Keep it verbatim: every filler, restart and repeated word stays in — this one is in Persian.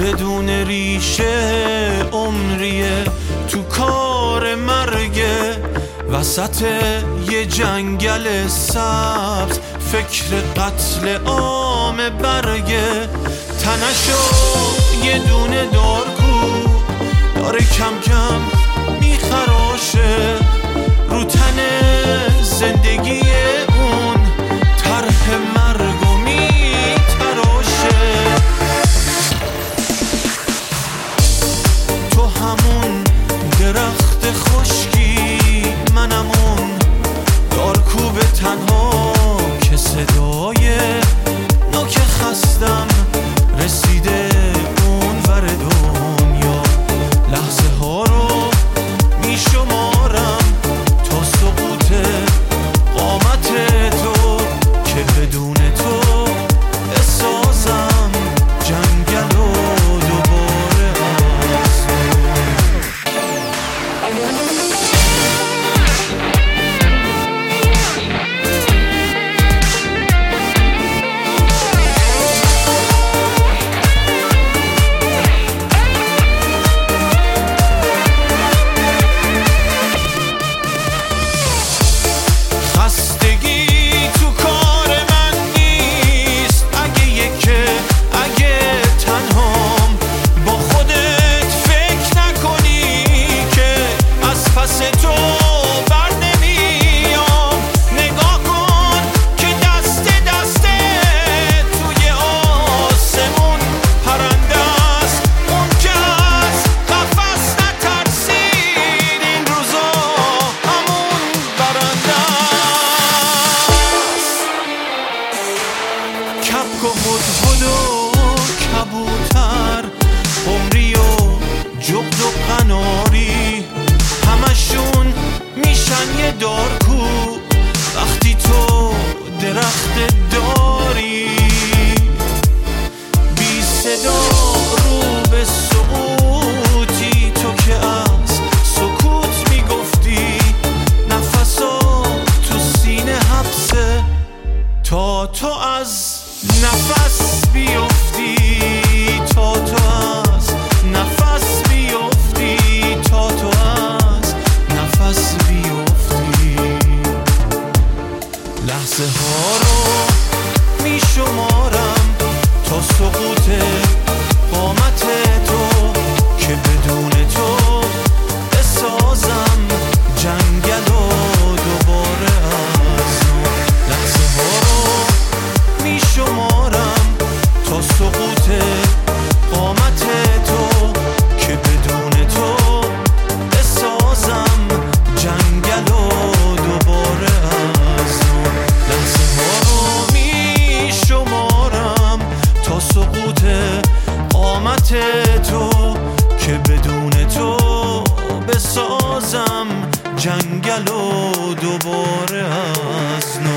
بدون ریشه عمریه تو کار مرگه، وسط یه جنگل سبز فکر قتل عام برگه. تنشو یه دونه دارکو داره کم کم میخراشه، رو تن زندگی اون طرح مرگو میتراشه. تو همون درخت خشکی، منم اون دارکوب تنها که صدای نوک خستم رسیده اون ور دنیا. لحظه ها رو می شمارم تا سقوط قامت تو، که بدون تو بسازم جنگل و دوباره از کبک و هدهد و کبوتر، عمری و جغد و قناری، همشون میشن یه دارکو وقتی تو درخت داری. بی صدا رو به سقوطی، تو که از سکوت میگفتی نفسا تو سینه حبسه تا تو از نفس بیفتی، تا تو از نفس بیفتی، تا تو از نفس بیفتی. لحظه ها رو می شمارم تا سقوط قامت تو، که بدون تو بسازم جنگل و دوباره از نو. لحظه ها رو می شمارم تا سقوط قامت تو، که بدون تو بسازم جنگل و دوباره از نو. لحظه ها رو می شمارم تا سقوط قامت تو، که بدون تو بسازم جنگل و دوباره از نو.